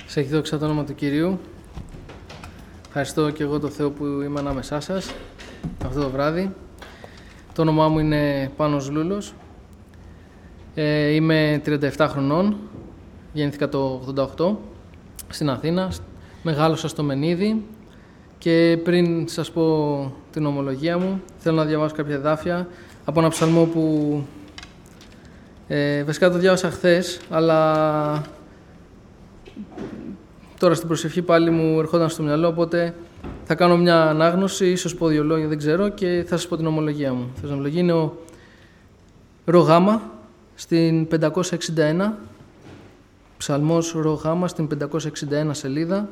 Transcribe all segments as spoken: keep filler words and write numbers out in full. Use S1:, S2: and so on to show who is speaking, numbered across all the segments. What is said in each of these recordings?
S1: Σε έχει δόξα το όνομα του Κυρίου. Ευχαριστώ και εγώ τον Θεό που είμαι ανάμεσά σας αυτό το βράδυ. Το όνομά μου είναι Πάνος Λούλος. Ε, είμαι τριάντα επτά χρονών. Γεννήθηκα το ογδόντα οκτώ στην Αθήνα. Μεγάλωσα στο Μενίδη. Και πριν σας πω την ομολογία μου, θέλω να διαβάσω κάποια εδάφια από ένα ψαλμό που ε, βασικά το διάβασα χθες, αλλά τώρα στην προσευχή πάλι μου ερχόταν στο μυαλό, οπότε θα κάνω μια ανάγνωση, ίσως πω δύο λόγια, δεν ξέρω, και θα σας πω την ομολογία μου. Η ομολογία είναι ο Ρο Γάμα στην πεντακόσια εξήντα ένα, ψαλμός Ρο Γάμα στην πεντακόσια εξήντα ένα σελίδα.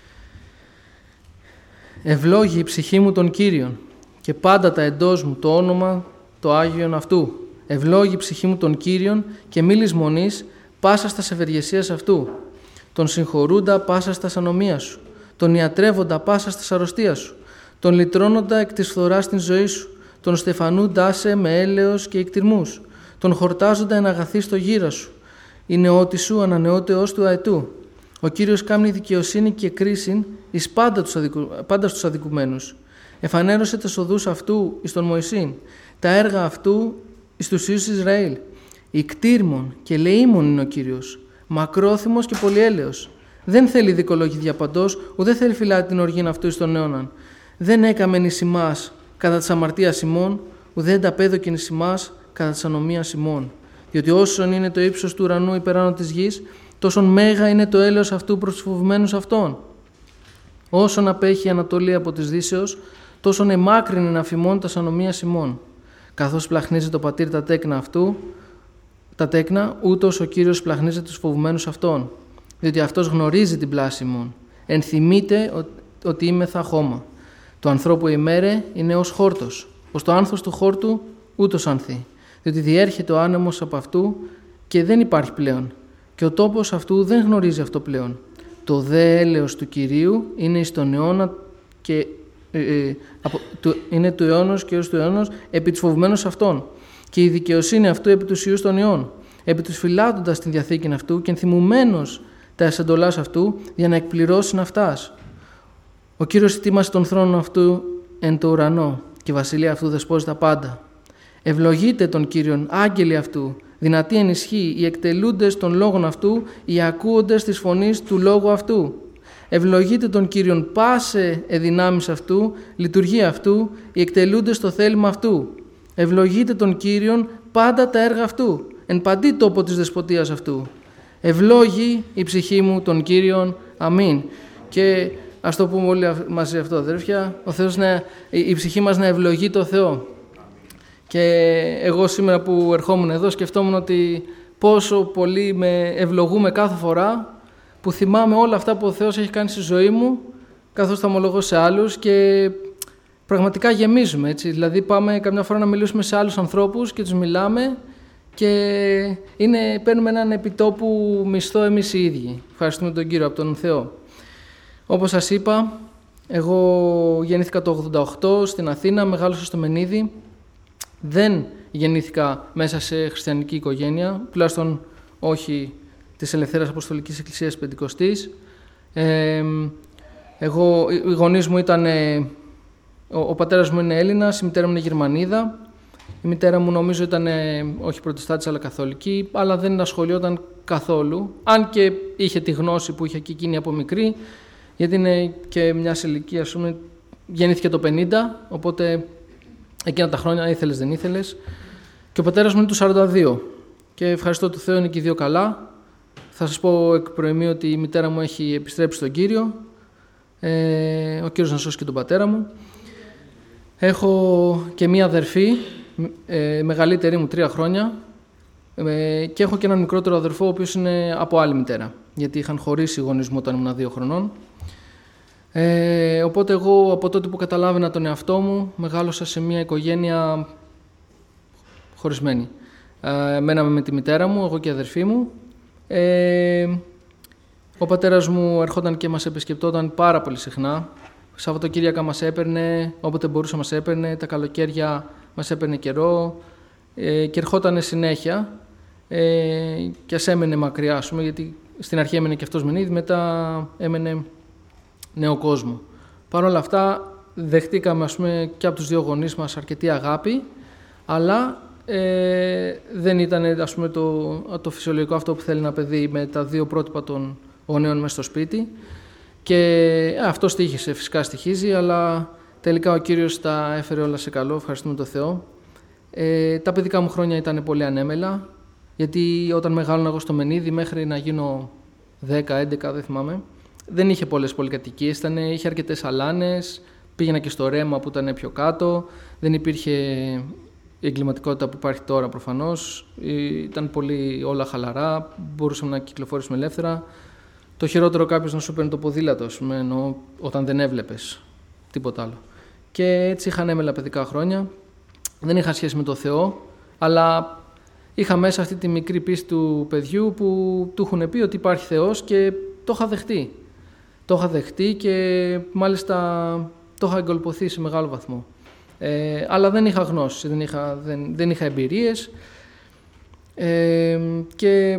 S1: Ευλόγει η ψυχή μου τον Κύριον και πάντα τα εντός μου το όνομα το Άγιον αυτού. Ευλόγει η ψυχή μου τον Κύριον και μη λησμονείς πάσα στας ευεργεσίας αυτού. Τον συγχωρούντα πάσα στας ανομίας σου. Τον ιατρεύοντα πάσα στας αρρωστίας σου. Τον λυτρώνοντα εκ της φθοράς στην ζωή σου. Τον στεφανούντά σε με έλεος και εκτιρμούς. Τον χορτάζοντα εν αγαθή στο γύρα σου. Η νεότη σου ανανεώτεως του αετού. Ο Κύριος κάμνει δικαιοσύνη και κρίσιν εις πάντα, τους αδικου... πάντα στους αδικουμένους. Εφανέρωσε τις οδούς αυτού εις τον Μωυσήν, τα έργα αυτού εις τους Υιούς Ισραήλ. Ικτήρμον και λεήμον είναι ο Κύριος, μακρόθυμος και πολυέλεος. Δεν θέλει δικολόγη διαπαντός, ουδέ θέλει φυλάτη την οργήν αυτού εις τον αιώναν. Δεν έκαμεν εις ημάς κατά της αμαρτίας ημών, ουδέ ενταπέδοκεν εις ημάς κατά της ανομίας ημών. Διότι όσον είναι το ύψος του ουρανού υπεράνω της γης, τόσον μέγα είναι το έλεος αυτού προς τους φοβουμένους αυτών. Όσον απέχει η Ανατολή από της Δύσεως, τόσον εμάκρυνε να φημών τας ανομίας ημών. Καθώς πλαχνίζει το πατήρ τα τέκνα αυτού, τα τέκνα, ούτως ο Κύριος πλαχνίζει τους φοβουμένους αυτών. Διότι αυτός γνωρίζει την πλάση ημών. Ενθυμείται ότι είμαι θα χώμα. Το ανθρώπου ημέρε είναι ως χόρτος. Ως το άνθος του χόρτου ούτως ανθεί. Διότι διέρχεται ο άνεμος από αυτού και δεν υπάρχει πλέον. Και ο τόπος αυτού δεν γνωρίζει αυτό πλέον. Το δε έλεος του Κυρίου είναι εις τον αιώνα και ε, ε, από, του, είναι του αιώνος και έως του αιώνος επί τους φοβουμένους αυτών. Και η δικαιοσύνη αυτού επί τους Υιούς των Υιών, επί τους φυλάτοντας την διαθήκη αυτού και ενθυμουμένος τα εσεντολάς αυτού για να εκπληρώσει αυτάς. Ο Κύριος ετοίμασε τον θρόνο αυτού εν το ουρανό και η βασιλεία αυτού δεσπόζει τα πάντα. Ευλογείτε τον Κύριον άγγελοι αυτού, δυνατή ενισχύει οι εκτελούντες των λόγων αυτού, οι ακούοντες της φωνής του λόγου αυτού. Ευλογείτε τον Κύριον πάσε εδυνάμεις αυτού, λειτουργία αυτού, οι εκτελούντες το θέλημα αυτού. Ευλογείτε τον Κύριον πάντα τα έργα αυτού, εν παντή τόπο της δεσποτείας αυτού. Ευλόγει η ψυχή μου τον Κύριον. Αμήν. Και ας το πούμε όλοι μαζί αυτό, αδέρφια, ο Θεός να, η ψυχή μας να ευλογεί το Θεό. Και εγώ σήμερα που ερχόμουν εδώ σκεφτόμουν ότι πόσο πολύ με ευλογούμε κάθε φορά που θυμάμαι όλα αυτά που ο Θεός έχει κάνει στη ζωή μου καθώς τα ομολογώ σε άλλους και πραγματικά γεμίζουμε, έτσι. Δηλαδή πάμε καμιά φορά να μιλήσουμε σε άλλους ανθρώπους και τους μιλάμε και είναι, παίρνουμε έναν επιτόπου μισθό εμείς οι ίδιοι. Ευχαριστούμε τον Κύριο από τον Θεό. Όπως σας είπα, εγώ γεννήθηκα το ογδόντα οκτώ στην Αθήνα, μεγάλωσα στο Μενίδη. Δεν γεννήθηκα μέσα σε χριστιανική οικογένεια, τουλάχιστον όχι της Ελευθέρας Αποστολικής Εκκλησίας Πεντηκοστής. Ε, εγώ, οι γονείς μου ήταν, ο, ο πατέρας μου είναι Έλληνας, η μητέρα μου είναι Γερμανίδα. Η μητέρα μου νομίζω ήταν όχι προτεστάτης αλλά καθολική, αλλά δεν ασχολιόταν καθόλου, αν και είχε τη γνώση που είχε και εκείνη από μικρή, γιατί είναι και μια ηλικία, ας πούμε, γεννήθηκε το πενήντα, οπότε εκείνα τα χρόνια ήθελες δεν ήθελες. Και ο πατέρας μου είναι του σαράντα δύο και ευχαριστώ του Θεού, είναι και οι δύο καλά. Θα σας πω εκ προημίου ότι η μητέρα μου έχει επιστρέψει στον Κύριο, ε, ο Κύριος να σώσει και τον πατέρα μου. Έχω και μία αδερφή, ε, μεγαλύτερη μου τρία χρόνια, ε, και έχω και έναν μικρότερο αδερφό ο οποίος είναι από άλλη μητέρα, γιατί είχαν χωρίσει οι γονείς μου όταν ήμουν δύο χρονών. Ε, οπότε εγώ από τότε που καταλάβαινα τον εαυτό μου μεγάλωσα σε μια οικογένεια χωρισμένη. Ε, μέναμε με τη μητέρα μου, εγώ και η αδερφή μου. Ε, ο πατέρας μου ερχόταν και μας επισκεπτόταν πάρα πολύ συχνά. Σαββατοκύριακα μας έπαιρνε, όποτε μπορούσε μας έπαιρνε, τα καλοκαίρια μας έπαιρνε καιρό ε, και ερχόταν συνέχεια ε, και ας έμενε μακριά, ας πούμε, γιατί στην αρχή έμενε και αυτός Μενίδη, μετά έμενε νέο κόσμο. Παρ' όλα αυτά δεχτήκαμε, ας πούμε, και από τους δύο γονείς μας αρκετή αγάπη, αλλά ε, δεν ήταν, ας πούμε, το, το φυσιολογικό αυτό που θέλει ένα παιδί με τα δύο πρότυπα των γονέων μέσα στο σπίτι. Και ε, αυτό στοίχησε, φυσικά στοιχίζει, αλλά τελικά ο Κύριος τα έφερε όλα σε καλό, ευχαριστούμε τον Θεό. Ε, τα παιδικά μου χρόνια ήταν πολύ ανέμελα, γιατί όταν μεγάλωνα εγώ στο Μενίδη, μέχρι να γίνω δέκα έντεκα, δεν θυμάμαι, δεν είχε πολλές πολυκατοικίες, είχε αρκετές αλάνες, πήγαινα και στο Ρέμα που ήταν πιο κάτω, δεν υπήρχε η εγκληματικότητα που υπάρχει τώρα προφανώς, ήταν πολύ όλα χαλαρά, μπορούσαμε να κυκλοφορήσουμε ελεύθερα. Το χειρότερο κάποιος να σου παίρνει το ποδήλατο, ας πούμε, ενώ όταν δεν έβλεπες τίποτα άλλο. Και έτσι είχα ανέμελα παιδικά χρόνια, δεν είχα σχέση με το Θεό, αλλά είχα μέσα αυτή τη μικρή πίστη του παιδιού που του έχουν πει ότι υπάρχει Θεός και το είχα δεχτεί. Το είχα δεχτεί και μάλιστα το είχα εγκολποθεί σε μεγάλο βαθμό. Ε, αλλά δεν είχα γνώση, δεν είχα, δεν, δεν είχα εμπειρίες. Ε, και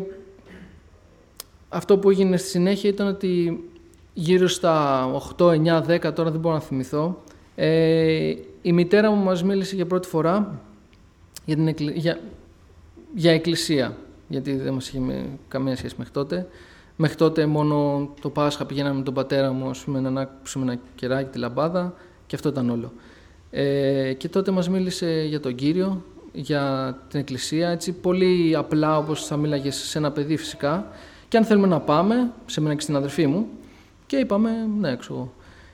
S1: αυτό που έγινε στη συνέχεια ήταν ότι γύρω στα οκτώ, εννιά, δέκα, τώρα δεν μπορώ να θυμηθώ, ε, η μητέρα μου μας μίλησε για πρώτη φορά για, την εκκλη... για... για εκκλησία, γιατί δεν μας είχε καμία σχέση μέχρι τότε. Μέχρι τότε μόνο το Πάσχα πηγαίναμε με τον πατέρα μου, ας πούμε, να ανάψουμε ένα κεράκι, τη λαμπάδα, και αυτό ήταν όλο. Ε, και τότε μας μίλησε για τον Κύριο, για την εκκλησία, έτσι πολύ απλά, όπως θα μίλαγε σε ένα παιδί φυσικά, και αν θέλουμε να πάμε, σε μένα και στην αδερφή μου, και είπαμε ναι, έξω.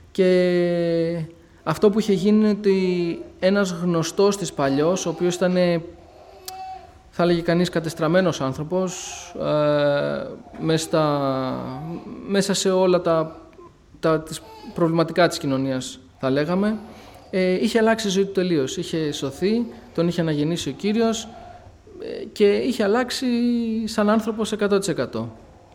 S1: Και αυτό που είχε γίνει είναι ότι ένας γνωστός της παλιός, ο οποίος ήταν, θα έλεγε κανείς, κατεστραμμένος άνθρωπος, ε, μέσα, στα, μέσα σε όλα τα, τα τις προβληματικά της κοινωνίας, θα λέγαμε, ε, είχε αλλάξει η ζωή του τελείως. Είχε σωθεί, τον είχε αναγεννήσει ο Κύριος ε, και είχε αλλάξει σαν άνθρωπος εκατό τοις εκατό.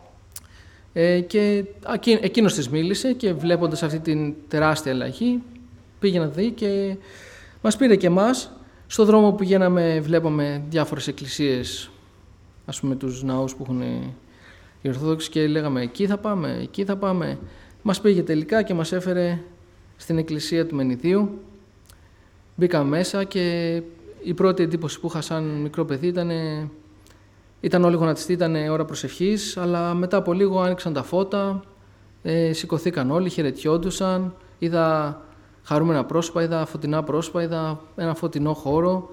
S1: Ε, και εκείνος της μίλησε και βλέποντας αυτή την τεράστια αλλαγή πήγε να δει και μας πήρε και εμάς. Στον δρόμο που πηγαίναμε βλέπαμε διάφορες εκκλησίες, ας πούμε τους ναούς που έχουν οι Ορθόδοξοι, και λέγαμε εκεί θα πάμε, εκεί θα πάμε. Μας πήγε τελικά και μας έφερε στην εκκλησία του Μενιδίου. Μπήκαμε μέσα και η πρώτη εντύπωση που είχα σαν μικρό παιδί ήταν, ήταν όλοι γονατιστοί, ήταν ώρα προσευχής, αλλά μετά από λίγο άνοιξαν τα φώτα, ε, σηκωθήκαν όλοι, χαιρετιόντουσαν, είδα χαρούμενα πρόσωπα, είδα φωτεινά πρόσωπα, είδα ένα φωτεινό χώρο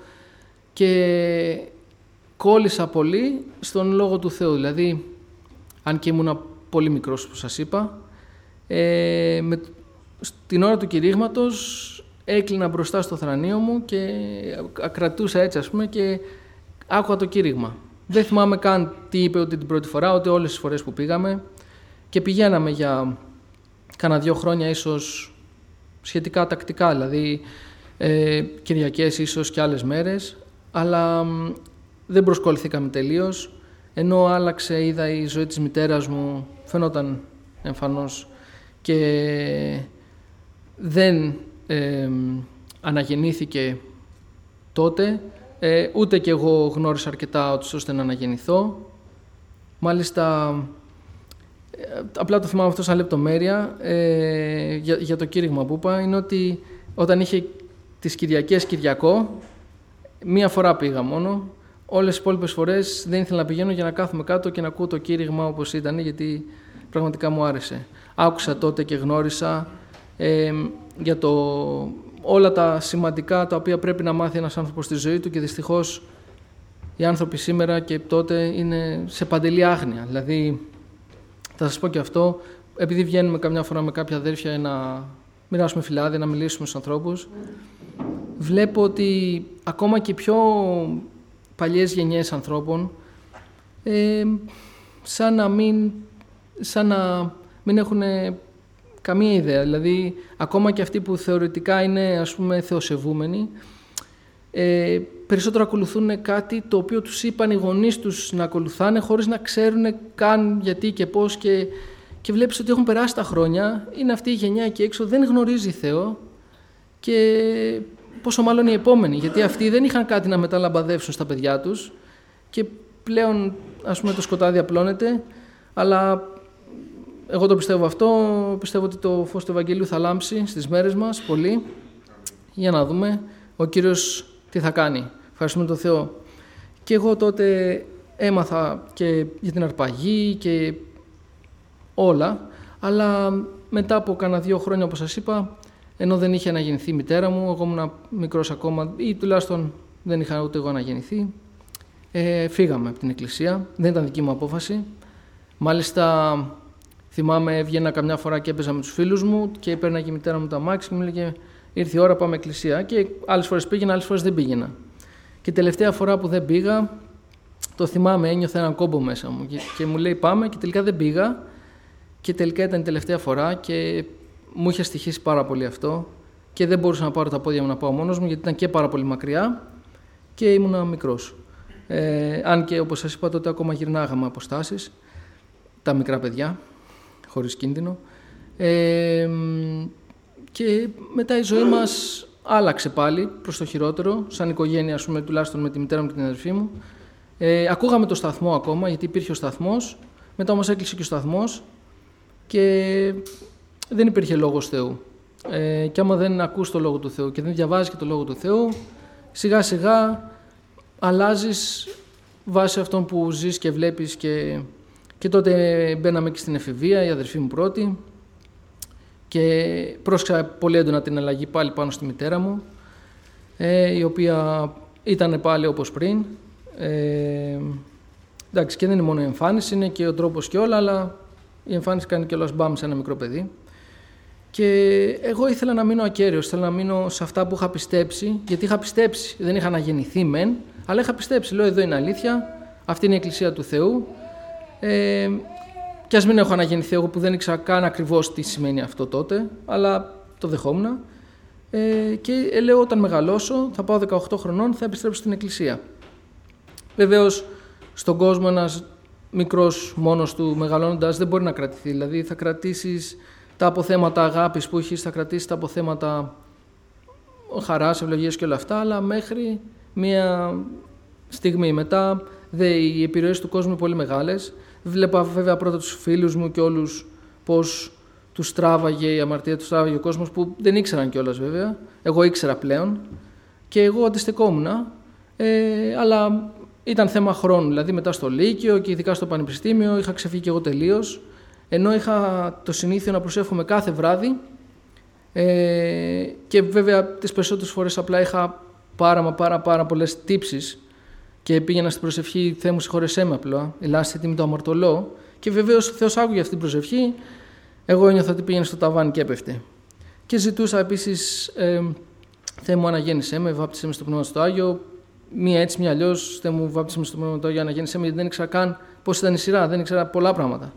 S1: και κόλλησα πολύ στον Λόγο του Θεού. Δηλαδή, αν και ήμουν πολύ μικρός, όπως σας είπα, ε, με, στην ώρα του κηρύγματος έκλεινα μπροστά στο θρανείο μου και κρατούσα έτσι, ας πούμε, και άκουγα το κήρυγμα. Δεν θυμάμαι καν τι είπε ούτε την πρώτη φορά, ούτε όλες τις φορές που πήγαμε, και πηγαίναμε για κάνα δύο χρόνια ίσως σχετικά τακτικά, δηλαδή ε, Κυριακές ίσως και άλλες μέρες, αλλά μ, δεν προσκοληθήκαμε τελείως, ενώ άλλαξε, είδα, η ζωή της μητέρας μου, φαινόταν εμφανώς, και δεν ε, αναγεννήθηκε τότε, ε, ούτε κι εγώ γνώρισα αρκετά ώστε να αναγεννηθώ. Μάλιστα, ε, απλά το θυμάμαι αυτό σαν λεπτομέρεια, ε, για, για το κήρυγμα που είπα, είναι ότι όταν είχε τις Κυριακές Κυριακό, μία φορά πήγα μόνο, όλες τις υπόλοιπες φορές δεν ήθελα να πηγαίνω για να κάθομαι κάτω και να ακούω το κήρυγμα όπως ήταν, γιατί πραγματικά μου άρεσε. Άκουσα τότε και γνώρισα ε, για το, όλα τα σημαντικά τα οποία πρέπει να μάθει ένας άνθρωπος στη ζωή του, και δυστυχώς οι άνθρωποι σήμερα και τότε είναι σε παντελή άγνοια. Δηλαδή, θα σας πω και αυτό, επειδή βγαίνουμε καμιά φορά με κάποια αδέρφια να μοιράσουμε φυλάδια, να μιλήσουμε στους ανθρώπους, βλέπω ότι ακόμα και οι πιο παλιές γενιές ανθρώπων ε, σαν να μην, σαν να μην έχουν καμία ιδέα. Δηλαδή, ακόμα και αυτοί που θεωρητικά είναι, ας πούμε, θεοσεβούμενοι, ε, περισσότερο ακολουθούν κάτι το οποίο τους είπαν οι γονείς τους να ακολουθάνε, χωρίς να ξέρουν καν γιατί και πώς, και, και βλέπεις ότι έχουν περάσει τα χρόνια, είναι αυτή η γενιά εκεί έξω, δεν γνωρίζει Θεό, και πόσο μάλλον οι επόμενοι, γιατί αυτοί δεν είχαν κάτι να μεταλαμπαδεύσουν στα παιδιά τους και πλέον, ας πούμε, το σκοτάδι απλώνεται, Αλλά εγώ το πιστεύω αυτό, πιστεύω ότι το φως του Ευαγγελίου θα λάμψει στις μέρες μας πολύ. Για να δούμε ο Κύριος τι θα κάνει. Ευχαριστούμε τον Θεό. Και εγώ τότε έμαθα και για την αρπαγή και όλα, αλλά μετά από κάνα δύο χρόνια, όπως σας είπα, ενώ δεν είχε αναγεννηθεί η μητέρα μου, εγώ ήμουν μικρός ακόμα ή τουλάχιστον δεν είχα ούτε εγώ αναγεννηθεί, ε, φύγαμε από την εκκλησία. Δεν ήταν δική μου απόφαση. Μάλιστα θυμάμαι έβγαινα καμιά φορά και έπαιζα με τους φίλους μου και έπαιρνα και η μητέρα μου το αμάξι και μου έλεγε ήρθε η ώρα, πάμε εκκλησία. Και άλλες φορές πήγαινα, άλλες φορές δεν πήγαινα. Και τελευταία φορά που δεν πήγα, το θυμάμαι, ένιωθα έναν κόμπο μέσα μου και, και μου λέει πάμε και τελικά δεν πήγα και τελικά ήταν η τελευταία φορά και μου είχε στοιχήσει πάρα πολύ αυτό και δεν μπορούσα να πάρω τα πόδια μου να πάω μόνος μου γιατί ήταν και πάρα πολύ μακριά και ήμουνα μικρός. Ε, αν και όπως σας είπα τότε ακόμα γυρνάγαμε αποστάσεις, τα μικρά παιδιά, χωρίς κίνδυνο. Ε, και μετά η ζωή μας άλλαξε πάλι προς το χειρότερο, σαν οικογένεια, ας πούμε, τουλάχιστον με τη μητέρα μου και την αδερφή μου. Ε, ακούγαμε το σταθμό ακόμα, γιατί υπήρχε ο σταθμός, μετά όμως έκλεισε και ο σταθμός και δεν υπήρχε λόγος Θεού. Ε, και άμα δεν ακούς το Λόγο του Θεού και δεν διαβάζεις και το Λόγο του Θεού, σιγά σιγά αλλάζεις βάσει αυτών που ζεις και βλέπεις και, και τότε μπαίναμε και στην εφηβεία, η αδερφή μου πρώτη και πρόσεξα πολύ έντονα την αλλαγή πάλι πάνω στη μητέρα μου, ε, η οποία ήταν πάλι όπως πριν. Ε, εντάξει, και δεν είναι μόνο η εμφάνιση, είναι και ο τρόπος και όλα, αλλά η εμφάνιση κάνει και όλας μπαμ σε ένα μικρό παιδί. Και εγώ ήθελα να μείνω ακέραιος, ήθελα να μείνω σε αυτά που είχα πιστέψει, γιατί είχα πιστέψει, δεν είχα αναγεννηθεί μεν, αλλά είχα πιστέψει, λέω εδώ είναι αλήθεια, αυτή είναι η Εκκλησία του Θεού. Ε, και ας μην έχω αναγεννηθεί εγώ που δεν ήξερα καν ακριβώς τι σημαίνει αυτό τότε, αλλά το δεχόμουν. Ε, και ε, λέω όταν μεγαλώσω, θα πάω δεκαοκτώ χρονών, θα επιστρέψω στην Εκκλησία. Βεβαίως, στον κόσμο ένας μικρός μόνος του μεγαλώνοντας δεν μπορεί να κρατηθεί. Δηλαδή θα κρατήσεις τα αποθέματα αγάπης που έχεις, θα κρατήσεις τα αποθέματα χαράς, ευλογίας και όλα αυτά, αλλά μέχρι μία στιγμή. Μετά δε, οι επιρροές του κόσμου είναι πολύ μεγάλες. Βλέπα βέβαια πρώτα τους φίλους μου και όλους πώς τους τράβαγε η αμαρτία, τους τράβαγε ο κόσμος που δεν ήξεραν κιόλας βέβαια. Εγώ ήξερα πλέον και εγώ αντιστεκόμουν, ε, αλλά ήταν θέμα χρόνου. Δηλαδή μετά στο Λύκειο και ειδικά στο Πανεπιστήμιο είχα ξεφύγει και εγώ τελείως. Ενώ είχα το συνήθειο να προσεύχομαι κάθε βράδυ ε, και βέβαια τις περισσότερες φορές απλά είχα πάρα μα πάρα πάρα πολλές τύψεις και πήγαινα στην προσευχή «Θεέ μου συγχώρεσέ με απλά, ελάστη τιμή το αμαρτωλό» και βεβαίως ο Θεός άκουγε αυτή την προσευχή, εγώ ένιωθα ότι πήγαινε στο ταβάνι και έπεφτε. Και ζητούσα επίσης ε, «Θεέ μου αναγέννησέ με, βάπτισέ με στο Πνεύμα στο Άγιο», μία έτσι, μία αλλιώς, «Θεέ μου βάπτισέ με στο Πνεύμα στο Άγιο, αναγέννησέ με», γιατί δεν ήξερα καν πώς ήταν η σειρά, δεν ήξερα πολλά πράγματα.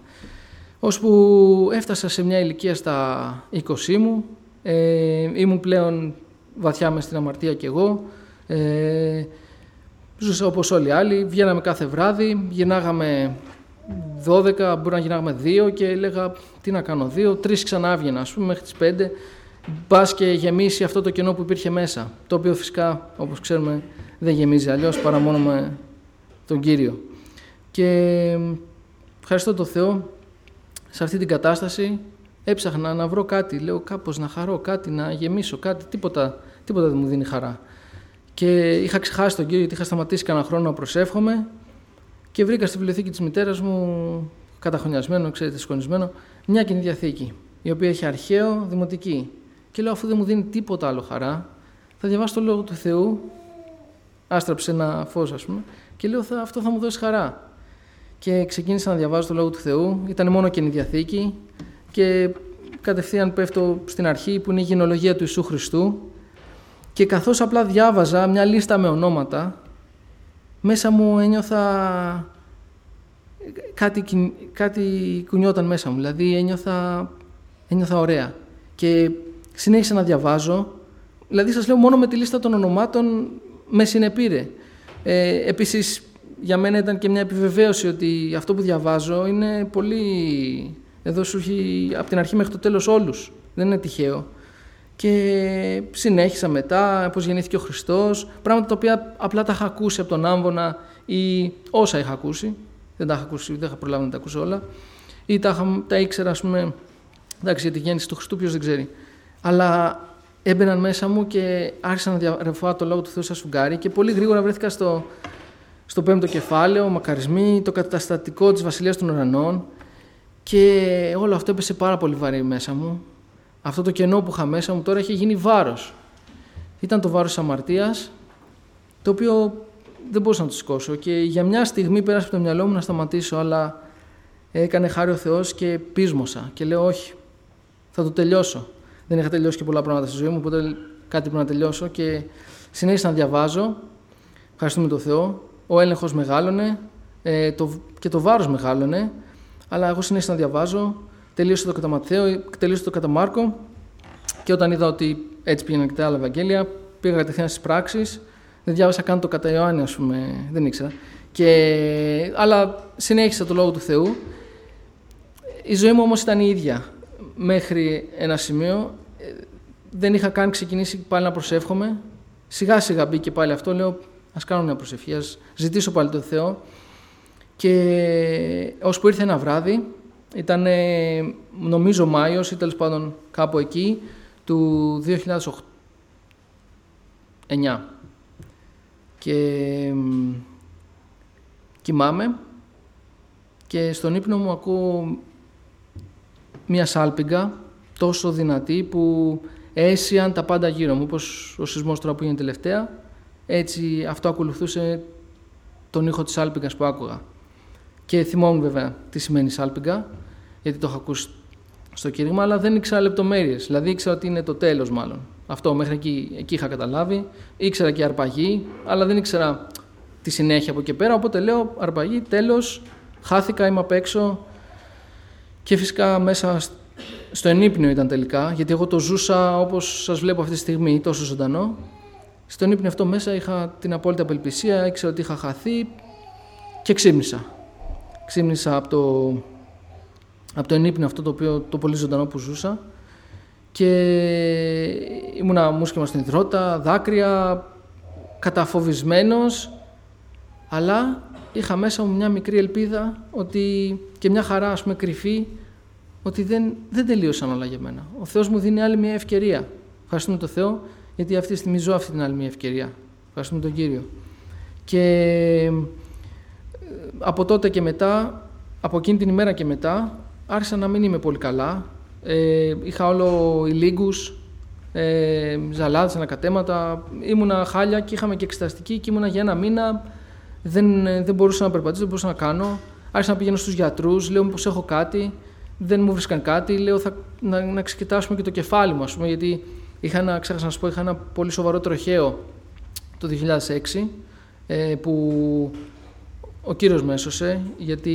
S1: Ώσπου έφτασα σε μια ηλικία στα είκοσι μου, ε, ήμουν πλέον βαθιά μες στην αμαρτία κι εγώ, ε, ζούσα όπως όλοι οι άλλοι, βγαίναμε κάθε βράδυ, γυρνάγαμε δώδεκα, μπορεί να γυρνάγαμε δύο και έλεγα τι να κάνω δύο, τρεις ξανά έβγαινα, ας πούμε μέχρι τις πέντε, μπας και γεμίσει αυτό το κενό που υπήρχε μέσα, το οποίο φυσικά όπως ξέρουμε δεν γεμίζει αλλιώς παρά μόνο με τον Κύριο. Και ευχαριστώ τον Θεό. Σε αυτή την κατάσταση έψαχνα να βρω κάτι, λέω κάπως να χαρώ, κάτι να γεμίσω, κάτι, τίποτα, τίποτα δεν μου δίνει χαρά. Και είχα ξεχάσει τον Κύριο γιατί είχα σταματήσει κανένα χρόνο να προσεύχομαι και βρήκα στη βιβλιοθήκη της μητέρας μου, καταχρονιασμένο, ξέρετε, σκονισμένο, μια Καινή Διαθήκη, η οποία έχει αρχαίο, δημοτική. Και λέω αφού δεν μου δίνει τίποτα άλλο χαρά, θα διαβάσω το Λόγο του Θεού, άστραψε ένα φως ας πούμε, και λέω θα, αυτό θα μου δώσει χαρά. Και ξεκίνησα να διαβάζω το Λόγο του Θεού, ήταν μόνο Καινή Διαθήκη και κατευθείαν πέφτω στην αρχή που είναι η γενεολογία του Ιησού Χριστού και καθώς απλά διάβαζα μια λίστα με ονόματα, μέσα μου ένιωθα κάτι, κάτι κουνιόταν μέσα μου, δηλαδή ένιωθα, ένιωθα ωραία και συνέχισα να διαβάζω, δηλαδή σας λέω μόνο με τη λίστα των ονομάτων με συνεπήρε. Ε, επίσης για μένα ήταν και μια επιβεβαίωση ότι αυτό που διαβάζω είναι πολύ... Εδώ σου έχει από την αρχή μέχρι το τέλος όλους. Δεν είναι τυχαίο. Και συνέχισα μετά πώς γεννήθηκε ο Χριστός. Πράγματα τα οποία απλά τα είχα ακούσει από τον Άμβονα ή όσα είχα ακούσει. δεν τα είχα ακούσει, δεν είχα προλάβει να τα ακούσω όλα. Ή τα, είχα, τα ήξερα, ας πούμε, εντάξει, για τη γέννηση του Χριστού, ποιος δεν ξέρει. Αλλά έμπαιναν μέσα μου και άρχισα να διαρρεφάω το λόγο του Θεού σαν σφουγγάρι και πολύ γρήγορα βρέθηκα στο, στο πέμπτο κεφάλαιο, μακαρισμοί, το καταστατικό της Βασιλείας των Ουρανών και όλο αυτό έπεσε πάρα πολύ βαρύ μέσα μου. Αυτό το κενό που είχα μέσα μου τώρα είχε γίνει βάρος. Ήταν το βάρος της αμαρτίας, το οποίο δεν μπορούσα να το σηκώσω και για μια στιγμή πέρασε από το μυαλό μου να σταματήσω, αλλά έκανε χάρη ο Θεός και πείσμωσα και λέω όχι, θα το τελειώσω. Δεν είχα τελειώσει και πολλά πράγματα στη ζωή μου, οπότε κάτι πρέπει να τελειώσω και συνέχισα να διαβάζω. Ευχαριστούμε τον Θεό. Ο έλεγχος μεγάλωνε ε, το, και το βάρος μεγάλωνε, αλλά εγώ συνέχισα να διαβάζω. Τελείωσα το κατά Ματθαίο, τελείωσα το κατά Μάρκο και όταν είδα ότι έτσι πήγαιναν και τα άλλα Ευαγγέλια, πήγα κατευθείαν στις πράξεις. Δεν διάβασα καν το κατά Ιωάννη, ας πούμε, δεν ήξερα. Και, αλλά συνέχισα το Λόγο του Θεού. Η ζωή μου όμως ήταν η ίδια μέχρι ένα σημείο. Δεν είχα καν ξεκινήσει πάλι να προσεύχομαι. Σιγά σιγά μπήκε πάλι αυτό. Λέω ας κάνω μια προσευχή, ας ζητήσω πάλι τον Θεό. Και ώσπου ήρθε ένα βράδυ, ήταν νομίζω Μάιος ή τέλος πάντων κάπου εκεί, του δύο χιλιάδες εννιά. Και κοιμάμαι και στον ύπνο μου ακούω μια σάλπιγγα τόσο δυνατή που έσυαν τα πάντα γύρω μου, όπως ο σεισμός τώρα που είναι τελευταία, έτσι αυτό ακολουθούσε τον ήχο της σάλπιγγας που άκουγα. Και θυμόμουν βέβαια τι σημαίνει σάλπιγγα, γιατί το είχα ακούσει στο κήρυγμα, αλλά δεν ήξερα λεπτομέρειες. Δηλαδή ήξερα ότι είναι το τέλος μάλλον. Αυτό μέχρι εκεί, εκεί είχα καταλάβει. Ήξερα και αρπαγή, αλλά δεν ήξερα τη συνέχεια από εκεί πέρα. Οπότε λέω αρπαγή, τέλος, χάθηκα, είμαι απ' έξω. Και φυσικά μέσα στο ενύπνιο ήταν τελικά, γιατί εγώ το ζούσα όπως σας βλέπω αυτή τη στιγμή, τόσο ζωντανό. Στον ύπνιο αυτό μέσα είχα την απόλυτη απελπισία, ήξερα ότι είχα χαθεί και ξύπνησα. Ξύπνησα από το, από το ενύπνιο αυτό το, οποίο, το πολύ ζωντανό που ζούσα και ήμουνα μουσκεμα στην υδρότα, δάκρυα, καταφοβισμένος, αλλά είχα μέσα μου μια μικρή ελπίδα ότι, και μια χαρά ας πούμε κρυφή, ότι δεν, δεν τελείωσαν όλα για μένα. Ο Θεός μου δίνει άλλη μια ευκαιρία. Ευχαριστούμε τον Θεό, γιατί αυτή τη στιγμή ζω αυτή την άλλη μια ευκαιρία. Ευχαριστούμε τον Κύριο. Και από τότε και μετά, από εκείνη την ημέρα και μετά, άρχισα να μην είμαι πολύ καλά. Ε, είχα όλο ηλίγκους, ε, ζαλάδες, ανακατέματα, ήμουνα χάλια και είχαμε και εξεταστική και ήμουνα για ένα μήνα, δεν, δεν μπορούσα να περπατήσω, δεν μπορούσα να κάνω. Άρχισα να πηγαίνω στους γιατρούς, λέω μήπως έχω κάτι, δεν μου βρίσκαν κάτι, λέω θα, να, να ξεκοιτάσουμε και το κεφάλι μου, ας πούμε, γιατί είχα ένα, ξέχασα να σου πω, είχα ένα πολύ σοβαρό τροχαίο το δύο χιλιάδες έξι, ε, που ο Κύριος με έσωσε, γιατί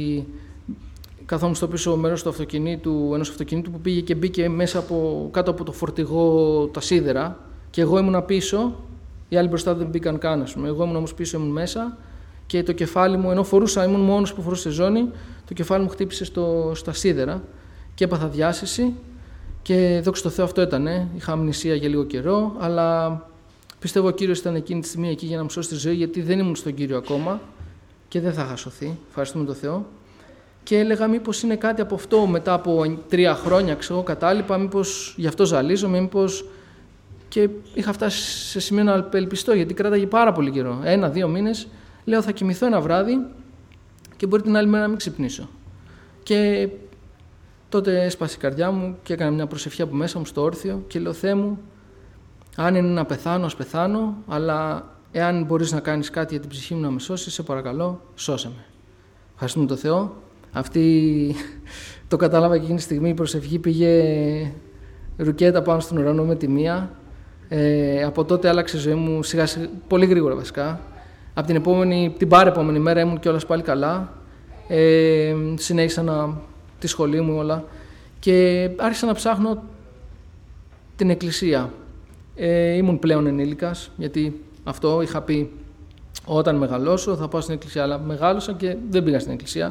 S1: καθόμουν στο πίσω μέρος του αυτοκινήτου, ενός αυτοκινήτου που πήγε και μπήκε μέσα από, κάτω από το φορτηγό τα σίδερα και εγώ ήμουνα πίσω, οι άλλοι μπροστά δεν μπήκαν καν, ας πούμε. Εγώ ήμουν όμως πίσω, ήμουν μέσα και το κεφάλι μου, ενώ φορούσα, ήμουν μόνος που φορούσε ζώνη, το κεφάλι μου χτύπησε στο, στα σίδερα και έπαθα διάσηση και δόξα τω Θεώ αυτό ήτανε. Είχα αμνησία για λίγο καιρό, αλλά πιστεύω ο Κύριος ήταν εκείνη τη στιγμή εκεί για να μου σώσει τη ζωή, γιατί δεν ήμουν στον Κύριο ακόμα και δεν θα είχα σωθεί. Ευχαριστούμε τον Θεό. Και έλεγα μήπως είναι κάτι από αυτό μετά από τρία χρόνια, ξέρω, κατάλοιπα, μήπως γι' αυτό ζαλίζομαι, μήπως. Και είχα φτάσει σε σημείο να απελπιστώ, γιατί κράταγε πάρα πολύ καιρό. Ένα-δύο μήνες. Λέω θα κοιμηθώ ένα βράδυ και μπορεί την άλλη μέρα να μην ξυπνήσω. Και τότε έσπασε η καρδιά μου και έκανα μια προσευχή από μέσα μου στο όρθιο και λέω Θεέ μου, αν είναι να πεθάνω, ας πεθάνω, αλλά εάν μπορείς να κάνεις κάτι για την ψυχή μου να με σώσεις, σε παρακαλώ, σώσε με. Ευχαριστούμε τον Θεό. Αυτή το κατάλαβα και εκείνη τη στιγμή η προσευχή πήγε ρουκέτα πάνω στον ουρανό με τη μία. Ε, από τότε άλλαξε η ζωή μου σιγά σιγά, πολύ γρήγορα βασικά. Από την, επόμενη, την παρεπόμενη μέρα ήμουν κιόλας πάλι καλά. Ε, συνέχισα να, τη σχολή μου όλα και άρχισα να ψάχνω την εκκλησία. Ε, ήμουν πλέον ενήλικας, γιατί αυτό είχα πει όταν μεγαλώσω θα πάω στην εκκλησία, αλλά μεγάλωσα και δεν πήγα στην εκκλησία.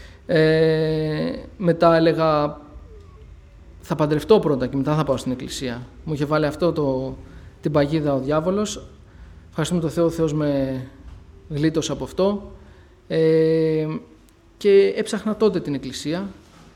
S1: Ε, μετά έλεγα θα παντρευτώ πρώτα και μετά θα πάω στην εκκλησία. Μου είχε βάλει αυτό το, την παγίδα ο διάβολος. Ευχαριστούμε τον Θεό, ο Θεός με γλίτωσε από αυτό Ε, και έψαχνα τότε την εκκλησία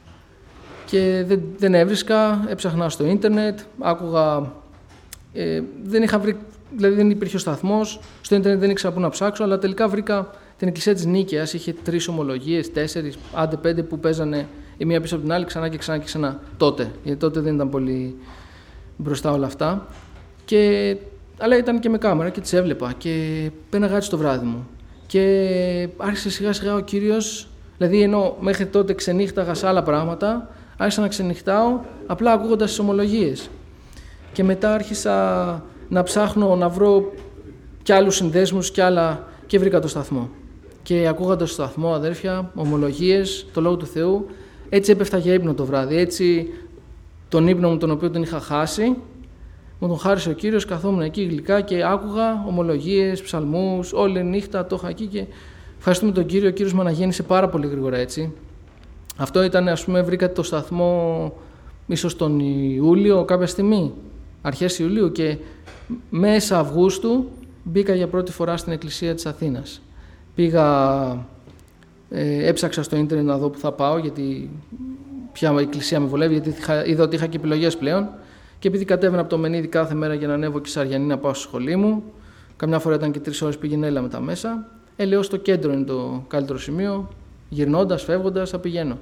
S1: και δεν, δεν έβρισκα, έψαχνα στο ίντερνετ, άκουγα, ε, δεν είχα βρει, δηλαδή δεν υπήρχε ο σταθμός, στο ίντερνετ δεν ήξερα πού να ψάξω, αλλά τελικά βρήκα την εκκλησία της Νίκαιας, είχε τρεις ομολογίες, τέσσερις, άντε πέντε που παίζανε η μία πίσω από την άλλη, ξανά και ξανά και ξανά, τότε, γιατί τότε δεν ήταν πολύ μπροστά όλα αυτά. Και, αλλά ήταν και με κάμερα και τις έβλεπα και πέναγα έτσι το βράδυ μου. Και άρχισε σιγά σιγά ο Κύριος, δηλαδή ενώ μέχρι τότε ξενύχταγα σε άλλα πράγματα, άρχισα να ξενυχτάω απλά ακούγοντας τις ομολογίες. Και μετά άρχισα να ψάχνω να βρω κι άλλους συνδέσμους κι άλλα και βρήκα το σταθμό. Και ακούγοντας το σταθμό, αδέρφια, ομολογίες, το Λόγο του Θεού, έτσι έπεφτα για ύπνο το βράδυ. Έτσι τον ύπνο μου τον οποίο τον είχα χάσει, μου τον χάρισε ο Κύριος, καθόμουν εκεί γλυκά και άκουγα ομολογίες, ψαλμούς, όλη νύχτα το είχα εκεί και ευχαριστούμε τον Κύριο, ο Κύριος με αναγέννησε πάρα πολύ γρήγορα έτσι. Αυτό ήταν, ας πούμε, βρήκα το σταθμό ίσως τον Ιούλιο κάποια στιγμή, αρχές Ιουλίου και μέσα Αυγούστου μπήκα για πρώτη φορά στην Εκκλησία της Αθήνας. Πήγα, ε, έψαξα στο ίντερνετ να δω που θα πάω, γιατί ποια εκκλησία με βολεύει, γιατί είχα, είδα ότι είχα και επιλογές πλέον. Και επειδή κατέβαινα από το Μενίδη κάθε μέρα για να ανέβω και Σαριανή να πάω στη σχολή μου, καμιά φορά ήταν και τρεις ώρες πήγαινε έλα μετά μέσα. Ε, λέω στο κέντρο είναι το καλύτερο σημείο, γυρνώντας, φεύγοντας, θα πηγαίνω.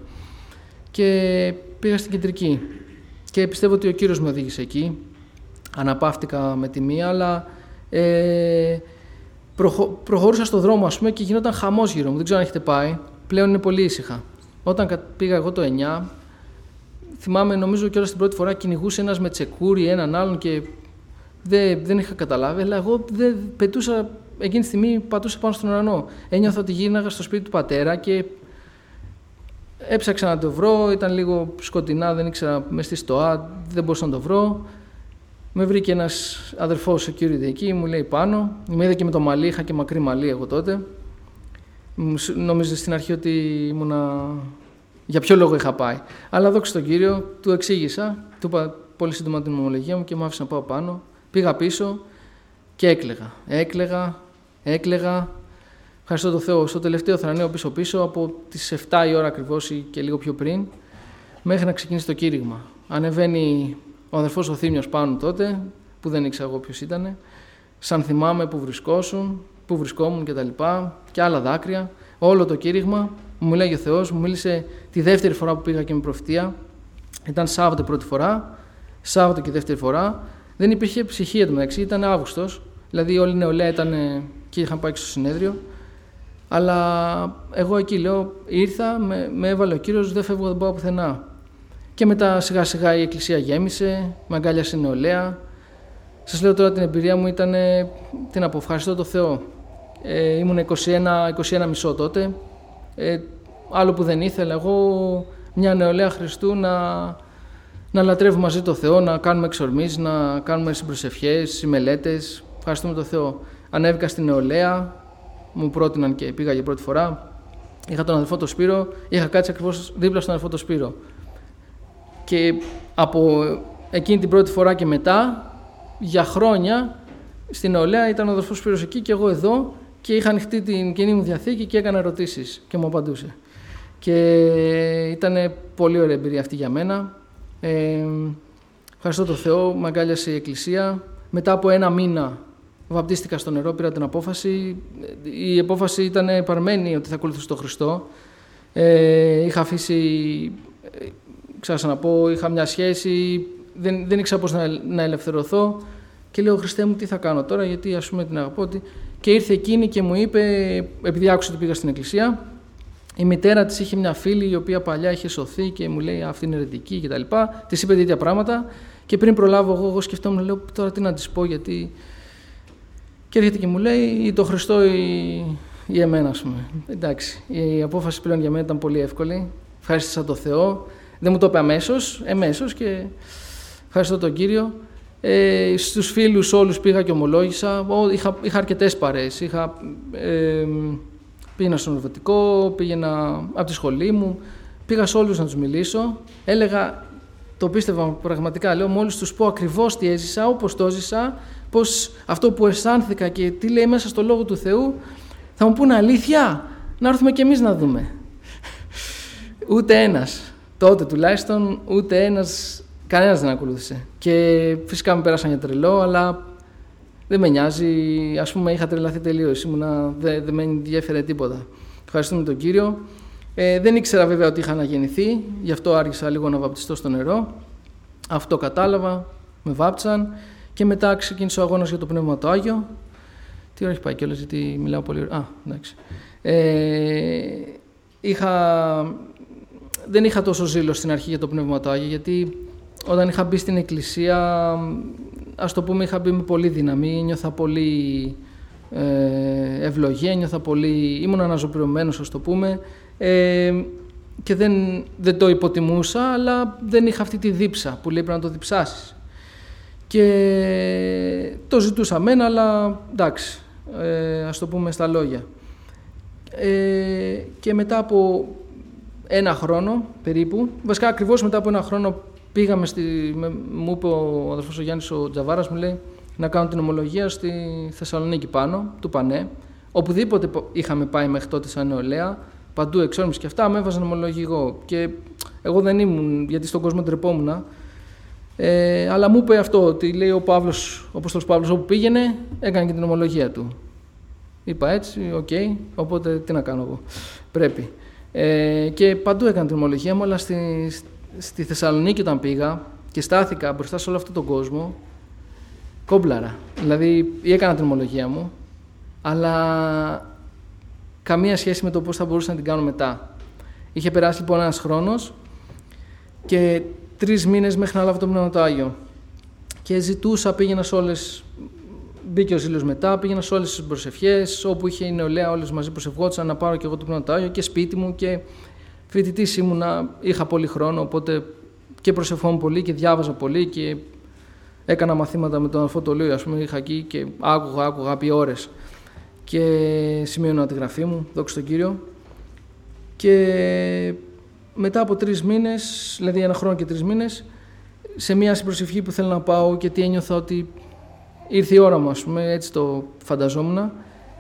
S1: Και πήγα στην κεντρική. Και πιστεύω ότι ο Κύριος με οδήγησε εκεί. Αναπαύτηκα με τη μία, αλλά ε, προχω, προχωρούσα στον δρόμο, ας πούμε, και γινόταν χαμός γύρω μου. Δεν ξέρω αν έχετε πάει. Πλέον είναι πολύ ήσυχα. Όταν πήγα εγώ το εννιά, θυμάμαι, νομίζω και όλα την πρώτη φορά κυνηγούσε ένας με τσεκούρι έναν άλλον και δεν, δεν είχα καταλάβει, αλλά εγώ δεν πετούσα, εκείνη τη στιγμή πατούσα πάνω στον ουρανό. Ένιωθα ότι γύρναγα στο σπίτι του πατέρα και έψαξα να το βρω, ήταν λίγο σκοτεινά, δεν ήξερα μες στη στοά, δεν μπορούσα να το βρω. Με βρήκε ένας αδερφός ο Κύριος εκεί, μου λέει πάνω, με είδε και με το μαλλί, είχα και μακρύ μαλλί εγώ τότε. Νόμιζε στην αρχή ότι ήμουνα... για ποιο λόγο είχα πάει. Αλλά δόξα στον Κύριο, του εξήγησα, του είπα πολύ σύντομα την ομολογία μου και μου άφησε να πάω πάνω. Πήγα πίσω και έκλαιγα. Έκλαιγα, έκλαιγα. Ευχαριστώ τον Θεό. Στο τελευταίο θραναίο πίσω-πίσω, από τις επτά η ώρα ακριβώς ή και λίγο πιο πριν, μέχρι να ξεκινήσει το κήρυγμα. Ανεβαίνει ο αδερφός ο Θήμιος πάνω τότε, που δεν ήξερα εγώ ποιος ήταν. Σαν θυμάμαι που βρισκόσουν, που βρισκόμουν κτλ. Και, και άλλα δάκρυα. Όλο το κήρυγμα. Μου μιλάει ο Θεός, μου μίλησε τη δεύτερη φορά που πήγα και με προφητεία. Ήταν Σάββατο πρώτη φορά, Σάββατο και δεύτερη φορά. Δεν υπήρχε ψυχή εντωμεταξύ, ήταν Αύγουστος. Δηλαδή όλη η νεολαία ήταν και είχαν πάει και στο συνέδριο. Αλλά εγώ εκεί λέω, ήρθα, με, με έβαλε ο Κύριος, δεν φεύγω, δεν πάω πουθενά. Και μετά σιγά σιγά η εκκλησία γέμισε, με αγκάλιασε η νεολαία. Σας λέω τώρα την εμπειρία μου ήταν, την αποφευχαριστώ το Θεό. Ε, ήμουν είκοσι ένα, είκοσι ένα μισό τότε. Ε, άλλο που δεν ήθελα εγώ, μια νεολαία Χριστού, να, να λατρεύουμε μαζί το Θεό, να κάνουμε εξορμήσεις, να κάνουμε συμπροσευχές, συμμελέτες. Ευχαριστούμε το Θεό. Ανέβηκα στην νεολαία, μου πρότειναν και πήγα για πρώτη φορά. Είχα τον αδελφό τον Σπύρο, είχα κάτσει ακριβώς δίπλα στον αδελφό τον Σπύρο. Και από εκείνη την πρώτη φορά και μετά, για χρόνια, στην νεολαία ήταν ο αδελφός Σπύρος εκεί και εγώ εδώ. Και είχα ανοιχτεί την κοινή μου διαθήκη και έκανα ερωτήσεις και μου απαντούσε. Και ήταν πολύ ωραία εμπειρία αυτή για μένα. Ε, ευχαριστώ τον Θεό, με αγκάλιασε η Εκκλησία. Μετά από ένα μήνα βαπτίστηκα στο νερό, πήρα την απόφαση. Η απόφαση ήταν παρμένη ότι θα ακολουθήσω τον Χριστό. Ε, είχα αφήσει, ξέρω να πω, είχα μια σχέση, δεν, δεν ήξερα πώς να, να ελευθερωθώ. Και λέω, Χριστέ μου, τι θα κάνω τώρα, γιατί ας πούμε την αγαπώ. Και ήρθε εκείνη και μου είπε, επειδή άκουσε ότι πήγα στην εκκλησία, η μητέρα της είχε μια φίλη η οποία παλιά είχε σωθεί και μου λέει αυτή είναι αιρετική κτλ. Της είπε τέτοια πράγματα και πριν προλάβω εγώ, εγώ σκεφτόμουν, λέω τώρα τι να της πω, γιατί. Και έρχεται και μου λέει ή το Χριστό ή, ή εμένα, ας πούμε. Εντάξει, η απόφαση πλέον για μένα ήταν πολύ εύκολη. Ευχαριστήσα τον Θεό. Δεν μου το είπε αμέσως, εμέσως και ευχαριστώ τον Κύριο. Ε, στους φίλους όλους πήγα και ομολόγησα. Είχα, είχα αρκετές παρέες. Είχα, ε, πήγαινα στο νορβετικό, πήγαινα από τη σχολή μου. Πήγα σε όλους να τους μιλήσω. Έλεγα, το πίστευα πραγματικά, λέω, μόλις τους πω ακριβώς τι έζησα, όπως το έζησα, πως αυτό που αισθάνθηκα και τι λέει μέσα στο Λόγο του Θεού, θα μου πούνε αλήθεια. να έρθουμε κι εμείς να δούμε. Ούτε ένας, τότε τουλάχιστον, ούτε ένας, κανένας δεν ακολούθησε. Και φυσικά με πέρασαν για τρελό, αλλά δεν με νοιάζει. Ας πούμε, είχα τρελαθεί τελείως, ήμουνα, δεν, δεν με ενδιέφερε τίποτα. Ευχαριστούμε τον Κύριο. Ε, δεν ήξερα βέβαια ότι είχα αναγεννηθεί, γι' αυτό άρχισα λίγο να βαπτιστώ στο νερό. Αυτό κατάλαβα, με βάπτισαν και μετά ξεκίνησε ο αγώνας για το Πνεύμα το Άγιο. Τι ώρα έχει πάει κιόλας, γιατί μιλάω πολύ ωραία. Α, εντάξει. Ε, είχα... Δεν είχα τόσο ζήλο στην αρχή για το Πνεύμα το Άγιο, γιατί όταν είχα μπει στην εκκλησία, ας το πούμε, είχα μπει με πολύ δύναμη, νιώθα πολύ ε, ευλογία, νιώθα πολύ... ήμουν αναζωπηρωμένος, ας το πούμε, ε, και δεν, δεν το υποτιμούσα, αλλά δεν είχα αυτή τη δίψα που λέει πρέπει να το διψάσεις. Και το ζητούσα μένα, αλλά εντάξει, ε, ας το πούμε στα λόγια. Ε, και μετά από ένα χρόνο περίπου, βασικά ακριβώς μετά από ένα χρόνο πήγαμε, στη, με, μου είπε ο αδερφός ο Γιάννης ο Τζαβάρας, μου λέει να κάνω την ομολογία στη Θεσσαλονίκη πάνω, του Πανέ. Οπουδήποτε είχαμε πάει μέχρι τότε σαν νεολαία, παντού εξόρμηση και αυτά, με έβαζαν ομολογηγό. Και εγώ δεν ήμουν, γιατί στον κόσμο ντρεπόμουν. Ε, αλλά μου είπε αυτό, ότι λέει ο Παύλος, ο Απόστολος Παύλος, όπου πήγαινε, έκανε και την ομολογία του. Είπα έτσι, οκ, okay, οπότε τι να κάνω εγώ, πρέπει. Ε, και παντού έκανε την ομολογία μου, αλλά στη, στη Θεσσαλονίκη όταν πήγα και στάθηκα μπροστά σε όλο αυτόν τον κόσμο, κόμπλαρα. Δηλαδή, έκανα την ομολογία μου, αλλά καμία σχέση με το πώς θα μπορούσα να την κάνω μετά. Είχε περάσει λοιπόν ένας χρόνος και τρεις μήνες μέχρι να λάβω το Πνεύμα το Άγιο. Και ζητούσα, πήγαινα σε όλες, μπήκε ο ζήλος μετά, πήγαινα σε όλες τις προσευχές, όπου είχε η νεολαία όλες μαζί προσευχόντουσαν να πάρω και εγώ το Πνεύμα το Άγιο και σπίτι μου και φοιτητής ήμουνα, είχα πολύ χρόνο, οπότε και προσευχόμουν πολύ και διάβαζα πολύ και έκανα μαθήματα με τον αδερφό το Λίο, ας πούμε, είχα εκεί και άκουγα, άκουγα επί ώρες και σημείωνα τη γραφή μου, δόξα τω Κύριο. Και μετά από τρεις μήνες, δηλαδή ένα χρόνο και τρεις μήνες, σε μια συμπροσευχή που θέλω να πάω και τι ένιωθα ότι ήρθε η ώρα μου, ας πούμε, έτσι το φανταζόμουν,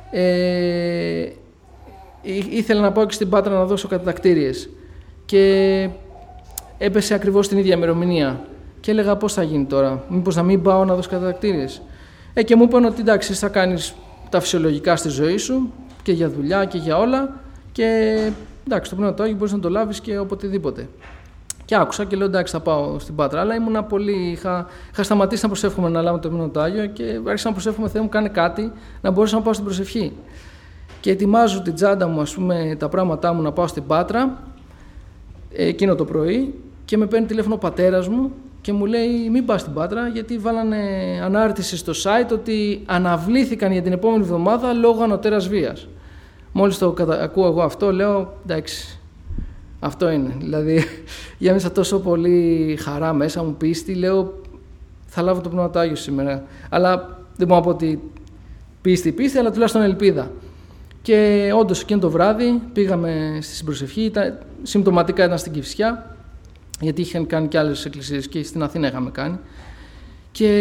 S1: ε, ήθελα να πάω και στην Πάτρα να δώσω κατατακτήριες και έπεσε ακριβώς την ίδια ημερομηνία και έλεγα πώς θα γίνει τώρα, μήπως να μην πάω να δώσω κατατακτήριες. Ε, και μου είπαν ότι εντάξει, θα κάνεις τα φυσιολογικά στη ζωή σου και για δουλειά και για όλα και εντάξει, το Πνεύμα το Άγιο μπορείς να το λάβεις και οποτεδήποτε. Και άκουσα και λέω εντάξει, θα πάω στην Πάτρα. Αλλά ήμουνα πολύ. Είχα, είχα σταματήσει να προσεύχομαι να λάβω το Πνεύμα το Άγιο και άρχισα να προσεύχομαι, Θεέ μου, κάνε κάτι να μπορέσω να πάω στην προσευχή. Και ετοιμάζω την τσάντα μου, ας πούμε, τα πράγματά μου να πάω στην Πάτρα εκείνο το πρωί και με παίρνει τηλέφωνο ο πατέρας μου και μου λέει μην πας στην Πάτρα γιατί βάλανε ανάρτηση στο site ότι αναβλήθηκαν για την επόμενη εβδομάδα λόγω ανωτέρας βίας. Μόλις το κατα... ακούω εγώ αυτό, λέω εντάξει, αυτό είναι. Δηλαδή, γέμισα τόσο πολύ χαρά μέσα μου, πίστη, λέω θα λάβω το Πνεύμα το Άγιο σήμερα. Αλλά δεν μπορώ να πω ότι πίστη, πίστη, αλλά τουλάχιστον ελπίδα. Και όντως εκείνο το βράδυ πήγαμε στη συμπροσευχή, ήταν, συμπτωματικά ήταν στην Κηφισιά, γιατί είχαν κάνει και άλλες εκκλησίες και στην Αθήνα είχαμε κάνει. Και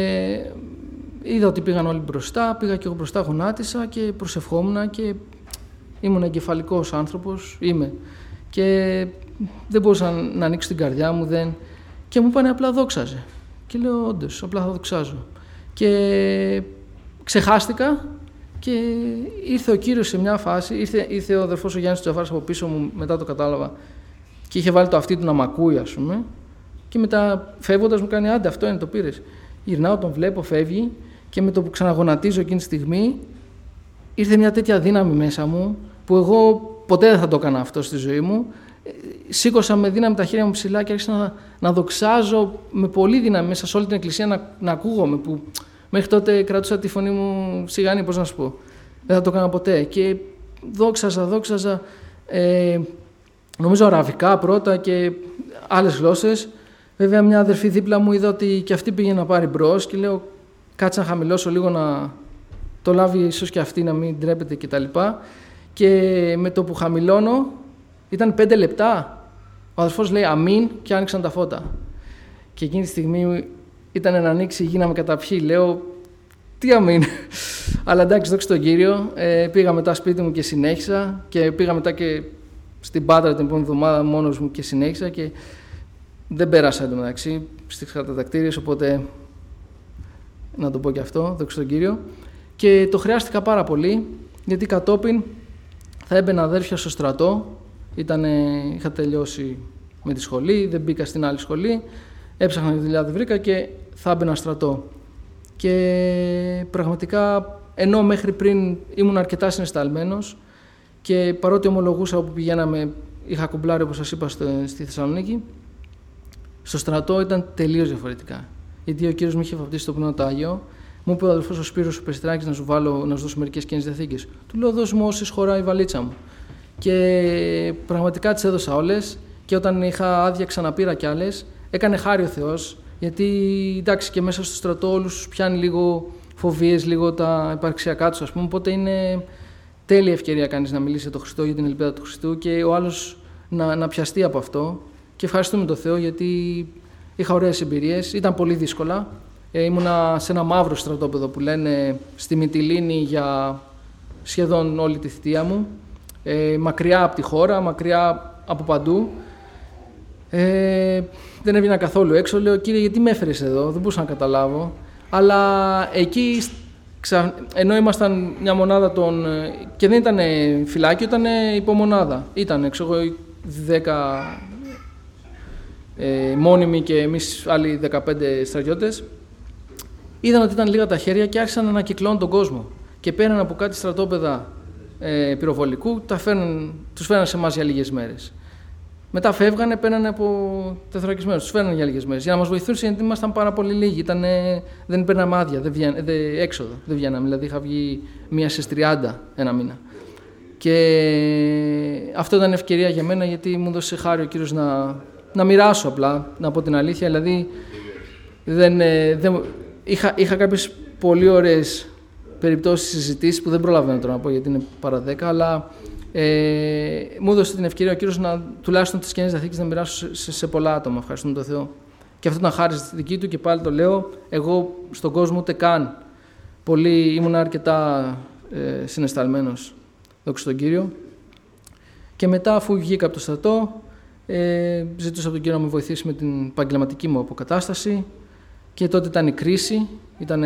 S1: είδα ότι πήγαν όλοι μπροστά, πήγα και εγώ μπροστά, γονάτισα και προσευχόμουν και ήμουν εγκεφαλικός άνθρωπος, είμαι. Και δεν μπορούσα να ανοίξω την καρδιά μου, δεν... και μου είπανε απλά δόξαζε. Και λέω όντως, απλά θα δοξάζω. Και ξεχάστηκα και ήρθε ο Κύριος σε μια φάση, ήρθε, ήρθε ο αδερφός ο Γιάννης Τζαβάρας από πίσω μου, μετά το κατάλαβα, και είχε βάλει το αυτί του να μ' ακούει, ας πούμε, και μετά φεύγοντας μου κάνει άντε, αυτό είναι, το πήρες. Γυρνάω, τον βλέπω, φεύγει και με το που ξαναγονατίζω εκείνη τη στιγμή ήρθε μια τέτοια δύναμη μέσα μου που εγώ ποτέ δεν θα το έκανα αυτό στη ζωή μου. Σήκωσα με δύναμη τα χέρια μου ψηλά και άρχισα να, να δοξάζω με πολύ δύναμη μέσα σε όλη την εκκλησία, να, να ακούγομαι, που μέχρι τότε κρατούσα τη φωνή μου σιγανή, πώς να σου πω. Δεν θα το έκανα ποτέ. Και δόξαζα, δόξαζα, ε, νομίζω αραβικά πρώτα και άλλες γλώσσες. Βέβαια μια αδερφή δίπλα μου είδα ότι και αυτή πήγε να πάρει μπρος και λέω κάτσε να χαμηλώσω λίγο να το λάβει ίσως και αυτή, να μην ντρέπεται κτλ. Και με το που χαμηλώνω, ήταν πέντε λεπτά, ο αδερφός λέει αμήν και άνοιξαν τα φώτα. Και εκείνη τη στιγμή ήταν να ανοίξει, γίναμε καταπιεί. Λέω, Τι αμήν. Αλλά εντάξει, δόξα τον Κύριο. Ε, πήγα μετά σπίτι μου και συνέχισα. Και πήγα μετά και στην Πάτρα την επόμενη εβδομάδα μόνος μου και συνέχισα. Και δεν πέρασα εντωμεταξύ στις κατατακτήριες, οπότε να το πω και αυτό, δόξα τον Κύριο. Και το χρειάστηκα πάρα πολύ, γιατί κατόπιν θα έμπαινα αδέρφια στο στρατό. Ήτανε, είχα τελειώσει με τη σχολή, δεν μπήκα στην άλλη σχολή. Έψαχνα τη δουλειά, δεν βρήκα και θα έμπαινα στρατό. Και πραγματικά, ενώ μέχρι πριν ήμουν αρκετά συναισθαλμένος και παρότι ομολογούσα όπου πηγαίναμε, είχα κουμπλάρει όπως σας είπα στη Θεσσαλονίκη, στο στρατό ήταν τελείως διαφορετικά. Γιατί ο Κύριος μου είχε βαπτίσει το Πνεύμα το Άγιο, μου είπε ο αδελφός ο Σπύρος ο Περιστράκης να σου, βάλω, να σου δώσω μερικές καινές διαθήκες. Του λέω: δώσ' μου όσες χωράει η βαλίτσα μου. Και πραγματικά τις έδωσα όλες. Και όταν είχα άδεια, ξαναπήρα κι άλλες. Έκανε χάρη ο Θεός, γιατί εντάξει, και μέσα στο στρατό όλους τους πιάνει λίγο φοβίες, λίγο τα υπαρξιακά τους, ας πούμε. Οπότε είναι τέλεια ευκαιρία κανείς να μιλήσει για τον Χριστό, για την ελπίδα του Χριστού και ο άλλος να, να πιαστεί από αυτό. Και ευχαριστούμε τον Θεό, γιατί είχα ωραίες εμπειρίες. Ήταν πολύ δύσκολα. Ε, ήμουνα σε ένα μαύρο στρατόπεδο που λένε στη Μυτιλήνη για σχεδόν όλη τη θητεία μου. Ε, μακριά από τη χώρα, μακριά από παντού. Ε, δεν έβγαινα καθόλου έξω. Λέω: Κύριε, γιατί με έφερες εδώ? Δεν μπορούσα να καταλάβω. Αλλά εκεί, ξα... ενώ ήμασταν μια μονάδα των... και δεν ήταν φυλάκιο, ήταν υπομονάδα. Ήταν, ξέρω εγώ, δέκα ε, μόνιμοι και εμείς άλλοι δεκαπέντε στρατιώτες. Είδαν ότι ήταν λίγα τα χέρια και άρχισαν να ανακυκλώνουν τον κόσμο. Και πέραν από κάτι στρατόπεδα ε, πυροβολικού, τα φέρναν, τους φέρναν σε εμάς για λίγες μέρες. Μετά φεύγανε, παίρνανε από τεθωρακισμένους, τους φέρνανε για λίγες μέρες. Για να μας βοηθούσαν, γιατί ήμασταν πάρα πολύ λίγοι. Ήτανε, δεν παίρναμε άδεια, δεν βγαίν, δεν, έξοδο, δεν βγαίναμε. Δηλαδή είχα βγει μία στις τριάντα ένα μήνα. Και αυτό ήταν ευκαιρία για μένα, γιατί μου έδωσε χάρη ο Κύριος να, να μοιράσω απλά, να πω την αλήθεια. Δηλαδή δεν, δεν, είχα, είχα κάποιες πολύ ωραίες περιπτώσεις συζητήσεις που δεν προλαβαίνω τώρα να πω, γιατί είναι παρά δέκα, αλλά Ε, μου έδωσε την ευκαιρία ο Κύριος να τουλάχιστον τις καινές διαθήκες να μοιράσω σε, σε, σε πολλά άτομα. Ευχαριστούμε τον Θεό. Και αυτό ήταν χάρη στη δική του και πάλι το λέω. Εγώ στον κόσμο ούτε καν. Πολύ ήμουν αρκετά ε, συναισθαλμένος. Δόξα τον Κύριο. Και μετά, αφού βγήκα από το στρατό, ε, ζητούσα από τον Κύριο να με βοηθήσει με την επαγγελματική μου αποκατάσταση. Και τότε ήταν η κρίση. Ήτανε,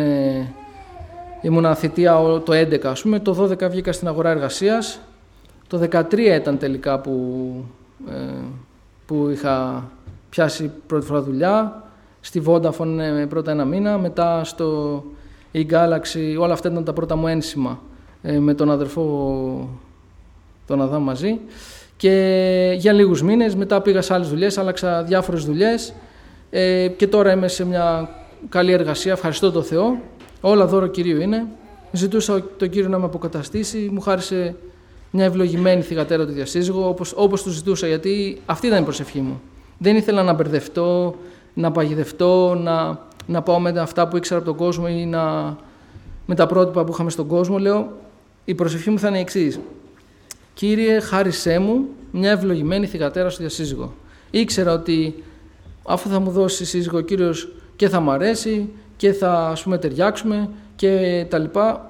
S1: ήμουνα θητεία το έντεκα, ας πούμε. Το δώδεκα βγήκα στην αγορά εργασίας. Το δεκατρία ήταν τελικά που, ε, που είχα πιάσει πρώτη φορά δουλειά. Στη Vodafone ε, πρώτα ένα μήνα, μετά στο e-Galaxy, όλα αυτά ήταν τα πρώτα μου ένσημα ε, με τον αδερφό τον Αδάμ μαζί. Και για λίγους μήνες, μετά πήγα σε άλλες δουλειές, άλλαξα διάφορες δουλειές ε, και τώρα είμαι σε μια καλή εργασία, ευχαριστώ τον Θεό. Όλα δώρο Κυρίου είναι. Ζητούσα τον Κύριο να με αποκαταστήσει, μου χάρισε μια ευλογημένη θυγατέρα του διασύζυγο, όπως, όπως του ζητούσα, γιατί αυτή ήταν η προσευχή μου. Δεν ήθελα να μπερδευτώ, να παγιδευτώ, να, να πάω με αυτά που ήξερα από τον κόσμο ή να, με τα πρότυπα που είχαμε στον κόσμο. Λέω, η προσευχή μου θα είναι η εξής. Κύριε, χάρισέ μου μια ευλογημένη θυγατέρα στο διασύζυγο. Ήξερα ότι αφού θα μου δώσει σύζυγο ο Κύριος και θα μ' αρέσει και θα, ας πούμε, ταιριάξουμε και τα λοιπά.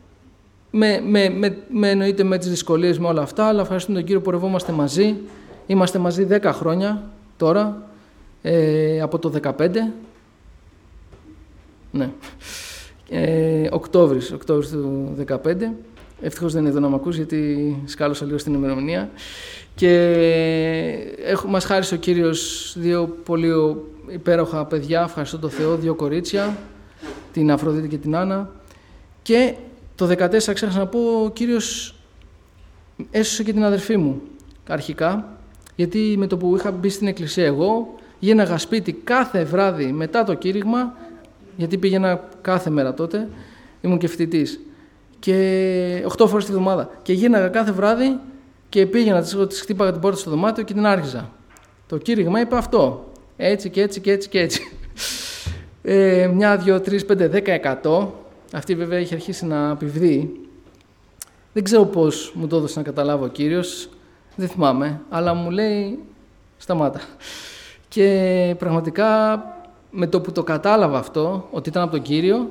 S1: Με, με, με, με εννοείται με τις δυσκολίες, με όλα αυτά, αλλά ευχαριστούμε τον Κύριο που πορευόμαστε μαζί. Είμαστε μαζί δέκα χρόνια τώρα, ε, από το δεκαπέντε. Ναι. Ε, Οκτώβρης, Οκτώβρης του δεκαπέντε. Ευτυχώς δεν είναι εδώ να μ' ακούς, γιατί σκάλωσα λίγο στην ημερομηνία. Και έχω, μας χάρισε ο Κύριος δύο πολύ υπέροχα παιδιά, ευχαριστώ τον Θεό, δύο κορίτσια, την Αφροδίτη και την Άννα. Και το δεκατέσσερα ξέχασα να πω, ο Κύριος έσωσε και την αδερφή μου αρχικά, γιατί με το που είχα μπει στην εκκλησία εγώ, γίναγα σπίτι κάθε βράδυ μετά το κήρυγμα, γιατί πήγαινα κάθε μέρα τότε, ήμουν και φοιτητής, και οχτώ φορές τη βδομάδα. Και γίναγα κάθε βράδυ και πήγαινα, της χτύπαγα την πόρτα στο δωμάτιο και την άρχιζα. Το κήρυγμα είπε αυτό, έτσι και έτσι και έτσι και έτσι. Ε, μια, δυο, τρεις, πέντε, δέκα, εκατό. Αυτή βέβαια είχε αρχίσει να επιβδεί. Δεν ξέρω πώς μου το έδωσε να καταλάβω ο Κύριος, δεν θυμάμαι, αλλά μου λέει σταμάτα. Και πραγματικά με το που το κατάλαβα αυτό, ότι ήταν από τον Κύριο,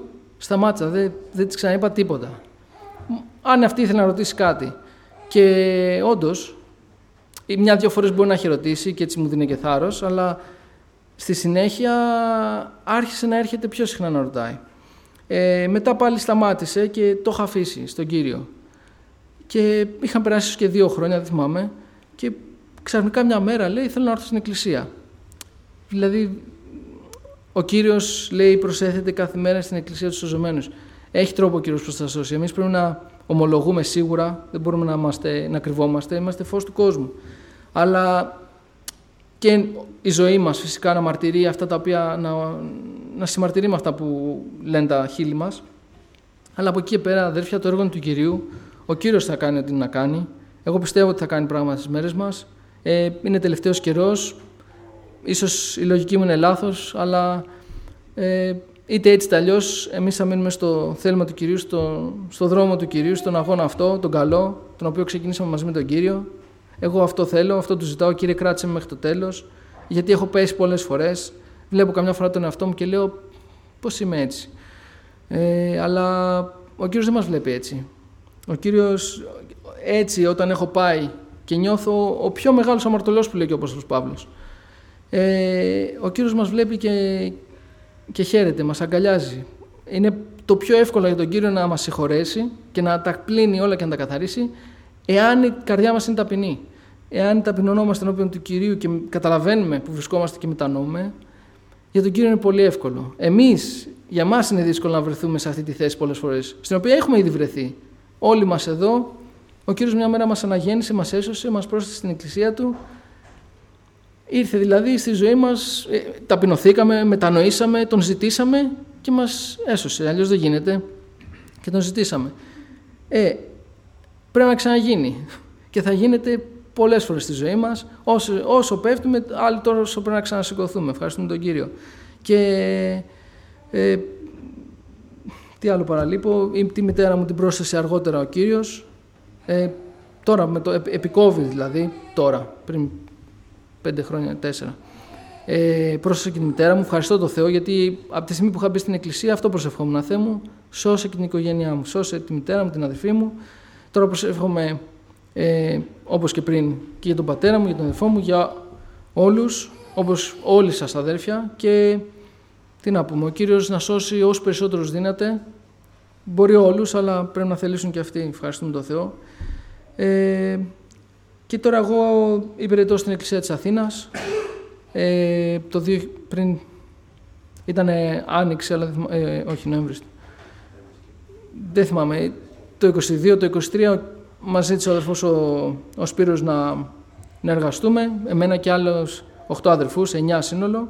S1: Σταμάτησα, δεν, δεν της ξαναείπα τίποτα. Αν αυτή ήθελε να ρωτήσει κάτι. Και όντως, μια-δυο φορές μπορεί να έχει ρωτήσει και έτσι μου δίνει και θάρρος, αλλά στη συνέχεια άρχισε να έρχεται πιο συχνά να ρωτάει. Ε, μετά πάλι σταμάτησε και το είχα αφήσει στον Κύριο. Και είχαν περάσει και δύο χρόνια, δεν θυμάμαι, και ξαφνικά μια μέρα λέει: θέλω να έρθω στην εκκλησία. Δηλαδή, ο Κύριος λέει: προσέθεται κάθε μέρα στην εκκλησία τους σωζωμένους. Έχει τρόπο ο Κύριος προς τα σώσει. Εμείς πρέπει να ομολογούμε σίγουρα, δεν μπορούμε να, είμαστε, να κρυβόμαστε, είμαστε φως του κόσμου. Αλλά και η ζωή μας φυσικά να μαρτυρεί αυτά τα οποία, να, να συμμαρτυρεί με αυτά που λένε τα χείλη μας. Αλλά από εκεί και πέρα, αδέρφια, το έργο είναι του Κυρίου. Ο Κύριος θα κάνει ό,τι να κάνει. Εγώ πιστεύω ότι θα κάνει πράγματα στις μέρες μας. Ε, είναι τελευταίος καιρός. Ίσως η λογική μου είναι λάθος, αλλά ε, είτε έτσι είτε αλλιώς, εμείς θα μείνουμε στο θέλημα του Κυρίου, στο, στο δρόμο του Κυρίου, στον αγώνα αυτό, τον καλό, τον οποίο ξεκινήσαμε μαζί με τον Κύριο. Εγώ αυτό θέλω, αυτό του ζητάω. Κύριε, κράτησε με μέχρι το τέλος, γιατί έχω πέσει πολλές φορές. Βλέπω καμιά φορά τον εαυτό μου και λέω πώς είμαι έτσι. Ε, αλλά ο Κύριος δεν μας βλέπει έτσι. Ο Κύριος έτσι όταν έχω πάει και νιώθω ο πιο μεγάλος αμαρτωλός που λέει και ο Απόστολος Παύλος. Ε, ο Κύριος μας βλέπει και, και χαίρεται, μας αγκαλιάζει. Είναι το πιο εύκολο για τον Κύριο να μας συγχωρέσει και να τα πλύνει όλα και να τα καθαρίσει, εάν η καρδιά μας είναι ταπεινή. Εάν ταπεινωνόμαστε ενώπιον του Κυρίου και καταλαβαίνουμε που βρισκόμαστε και μετανοούμε, για τον Κύριο είναι πολύ εύκολο. Εμείς, για μας είναι δύσκολο να βρεθούμε σε αυτή τη θέση πολλές φορές, στην οποία έχουμε ήδη βρεθεί. Όλοι μας εδώ, ο Κύριος μια μέρα μας αναγέννησε, μας έσωσε, μας πρόσθεσε στην εκκλησία Του. Ήρθε δηλαδή στη ζωή μας, ε, ταπεινωθήκαμε, μετανοήσαμε, τον ζητήσαμε και μας έσωσε. Αλλιώς δεν γίνεται. Και τον ζητήσαμε. Ε, πρέπει να ξαναγίνει. Και θα γίνεται πολλές φορές στη ζωή μας. Όσο, όσο πέφτουμε, άλλοι τόσο πρέπει να ξανασηκωθούμε. Ευχαριστούμε τον Κύριο. Και ε, τι άλλο παραλείπω, τη μητέρα μου την πρόσθεσε αργότερα ο Κύριος. Ε, τώρα, με το, επί COVID δηλαδή, τώρα, πριν πέντε χρόνια, τέσσερα. Ε, πρόσθεσε και τη μητέρα μου. Ευχαριστώ τον Θεό, γιατί από τη στιγμή που είχα μπει στην εκκλησία, αυτό προσευχόμουν. Θεέ μου, σώσε και την οικογένειά μου, σώσε τη μητέρα μου, την αδερφή μου. Τώρα προσεύχομαι, ε, όπως και πριν, και για τον πατέρα μου, για τον αδερφό μου, για όλους, όπως όλοι σας αδέρφια. Και τι να πούμε, ο Κύριος να σώσει όσους περισσότερους δύναται. Μπορεί όλους, αλλά πρέπει να θελήσουν και αυτοί. Ευχαριστούμε τον Θεό. Ε, και τώρα εγώ υπηρετώ στην Εκκλησία της Αθήνας. Ε, το δύο, πριν ήταν Άνοιξη, αλλά ε, όχι Νοέμβρης. Δεν θυμάμαι. Το είκοσι δύο, το είκοσι τρία μας ζήτησε ο αδερφός ο, ο Σπύρος να, να εργαστούμε. Εμένα και άλλους οκτώ αδερφούς, εννιά σύνολο.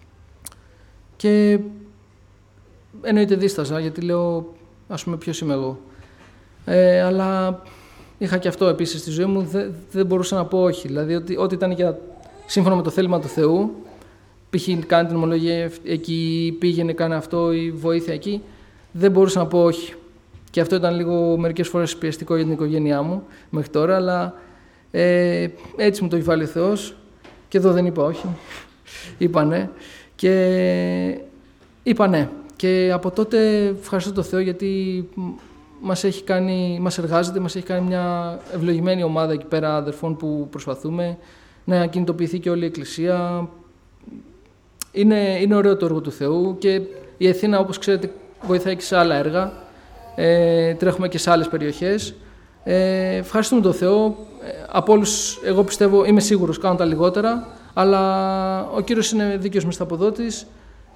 S1: Και εννοείται δίσταζα, γιατί λέω, ας πούμε, ποιος είμαι εγώ. Ε, αλλά είχα και αυτό επίσης στη ζωή μου, δεν, δεν μπορούσα να πω όχι. Δηλαδή, ότι, ό,τι ήταν για, σύμφωνα με το θέλημα του Θεού, π.χ. κάνει την ομολογία εκεί, πήγαινε, κάνει αυτό, η βοήθεια εκεί, δεν μπορούσα να πω όχι. Και αυτό ήταν λίγο μερικές φορές πιεστικό για την οικογένειά μου μέχρι τώρα, αλλά ε, έτσι μου το έχει βάλει ο Θεός. Και εδώ δεν είπα όχι, είπα ναι. Και είπα ναι. Και από τότε ευχαριστώ τον Θεό, γιατί μας έχει κάνει, μας εργάζεται, μας έχει κάνει μια ευλογημένη ομάδα εκεί πέρα αδερφών που προσπαθούμε να κινητοποιηθεί και όλη η Εκκλησία. Είναι, είναι ωραίο το έργο του Θεού και η Αθήνα, όπως ξέρετε, βοηθάει και σε άλλα έργα. Ε, τρέχουμε και σε άλλες περιοχές. Ε, ευχαριστούμε τον Θεό. Ε, από όλους, εγώ πιστεύω, είμαι σίγουρος, κάνω τα λιγότερα, αλλά ο Κύριος είναι δίκαιος μισθαποδότης.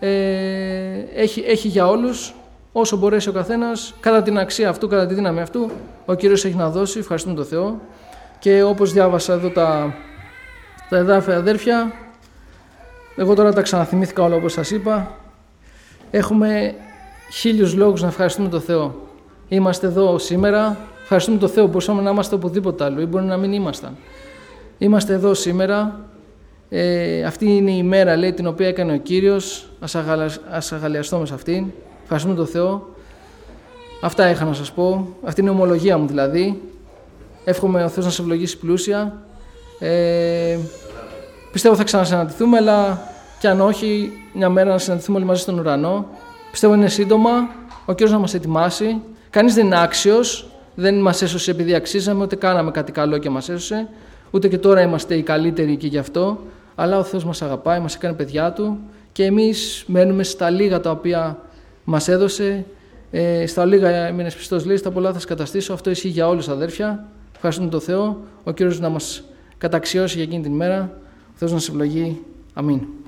S1: Ε, έχει, έχει για όλους, όσο μπορέσει ο καθένας, κατά την αξία αυτού, κατά τη δύναμη αυτού, ο Κύριος έχει να δώσει. Ευχαριστούμε τον Θεό. Και όπως διάβασα εδώ τα, τα εδάφια αδέρφια, εγώ τώρα τα ξαναθυμήθηκα όλα όπως σας είπα. Έχουμε χίλιους λόγους να ευχαριστούμε τον Θεό. Είμαστε εδώ σήμερα, ευχαριστούμε τον Θεό, μπορούσαμε να είμαστε οπουδήποτε άλλο ή μπορεί να μην ήμασταν. Είμαστε εδώ σήμερα. Ε, αυτή είναι η μέρα, λέει, την οποία έκανε ο Κύριος. Ας, αγαλα... ας αγαλιαστούμε σε αυτήν. Ευχαριστούμε τον Θεό. Αυτά είχα να σας πω. Αυτή είναι η ομολογία μου δηλαδή. Εύχομαι ο Θεός να σε ευλογήσει πλούσια. Ε, πιστεύω θα ξανασυναντηθούμε, αλλά κι αν όχι, μια μέρα να συναντηθούμε όλοι μαζί στον ουρανό. Πιστεύω είναι σύντομα. ο Κύριος να μας ετοιμάσει. Κανείς δεν είναι άξιος, δεν μας έσωσε επειδή αξίζαμε, ούτε κάναμε κάτι καλό και μας έσωσε, ούτε και τώρα είμαστε οι καλύτεροι και γι' αυτό, αλλά ο Θεός μας αγαπάει, μας έκανε παιδιά Του και εμείς μένουμε στα λίγα τα οποία μας έδωσε. Ε, στα λίγα έμεινες πιστός, λέει, στα πολλά θα σκαταστήσω. Αυτό ισχύει για όλους, αδέρφια. Ευχαριστούμε τον Θεό. Ο Κύριος να μας καταξιώσει για εκείνη την ημέρα. Ο Θεός να σε ευλογεί. Αμήν.